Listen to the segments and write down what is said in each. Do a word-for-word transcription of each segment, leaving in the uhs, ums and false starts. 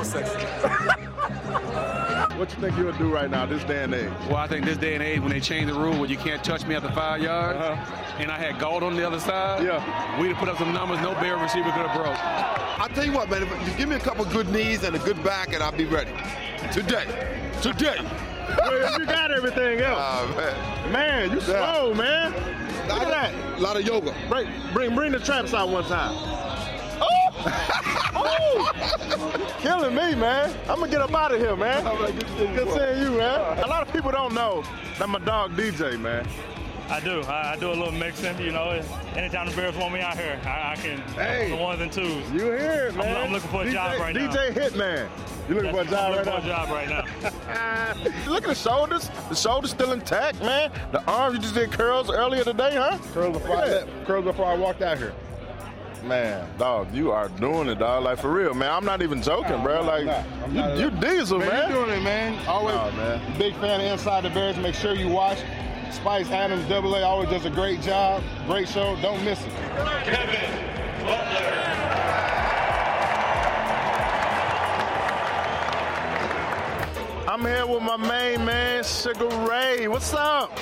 so sexy. What you think you would do right now, this day and age? Well, I think this day and age, when they change the rule where you can't touch me after five yards, Uh-huh. and I had Gold on the other side, Yeah. we'd have put up some numbers no bear receiver could have broke. I tell you what, man, if, just give me a couple good knees and a good back, and I'll be ready. Today. Today. Well, you got everything else. Oh, man. Man, you Yeah. slow, man. Lot Look of, at that. lot of yoga. Bring, bring, bring the traps out one time. Oh! Oh! Killing me, man. I'm gonna get up out of here, man. Good seeing you, man. A lot of people don't know that my dog D J, man. I do. I, I do a little mixing, you know. Anytime the Bears want me out here, I, I can Hey. the ones and twos. You here, I'm- man. I'm looking for a D J, job right now. D J Hitman. You looking for a I'm job looking right for a now? job right now. Look at the shoulders. The shoulders still intact, man. The arms, you just did curls earlier today, huh? Curls before I left. Curls before I walked out here. Man, dog, you are doing it, dog. Like, for real, man. I'm not even joking, No, bro. I'm Like, not. I'm you, not. you diesel, man. Man, you doing it, man. Always Oh, man. big fan of Inside the Bears. Make sure you watch. Spice Adams, Double A, always does a great job. Great show. Don't miss it. Kevin Butler. I'm here with my main man, Sugar Ray. What's up?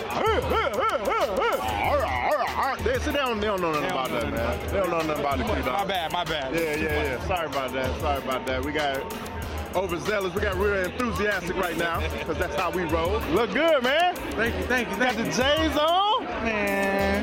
They sit down. They don't know nothing about that, man. They don't know nothing about it, too, dog. My bad, my bad. Yeah, yeah, yeah. Sorry about that. Sorry about that. We got overzealous. We got real enthusiastic right now because that's how we roll. Look good, man. Thank you, thank you, Got thank the you. J's on? Man.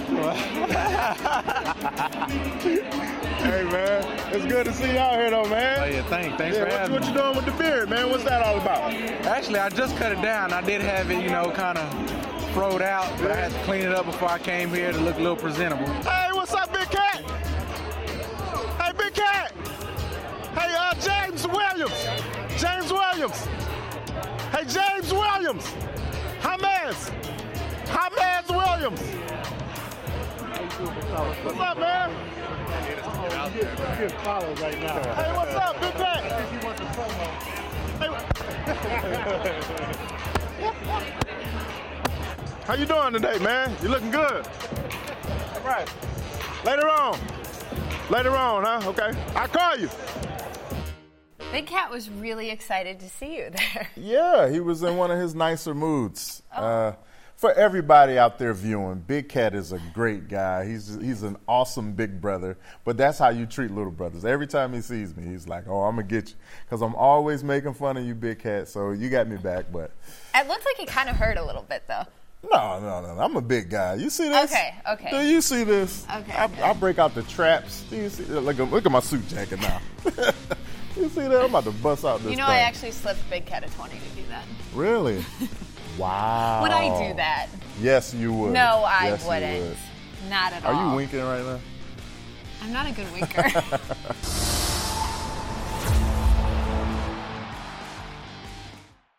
Hey, man. It's good to see you out here, though, man. Oh, yeah, thanks. Thanks Yeah, for what, having what me. you doing with the beard, man? What's that all about? Actually, I just cut it down. I did have it, you know, kind of froed out, but I had to clean it up before I came here to look a little presentable. Hey, what's up, Big Cat? Hey, Big Cat. Hey, uh, James Williams. James Williams. Hey, James Williams. James. James Williams. What's up, man? Good follow right now. Hey, what's up, Big Cat? How you doing today, man? You looking good? All right. Later on. Later on, huh? Okay. I'll call you. Big Cat was really excited to see you there. Yeah, he was in one of his nicer moods. Uh, for everybody out there viewing, Big Cat is a great guy. He's he's an awesome big brother, but that's how you treat little brothers. Every time he sees me, he's like, oh, I'm going to get you, because I'm always making fun of you, Big Cat, so you got me back. But It looked like it kind of hurt a little bit, though. no, no, no, I'm a big guy. You see this? Okay, okay. Do you see this? Okay, I, okay. I break out the traps. Do you see? Look, at- look at my suit jacket now. You see that? I'm about to bust out this You know, thing. I actually slipped Big Cat a twenty to do that. Really? Wow. Would I do that? Yes, you would. No, I Yes, you wouldn't. would. Not at Are all. you winking right now? I'm not a good winker.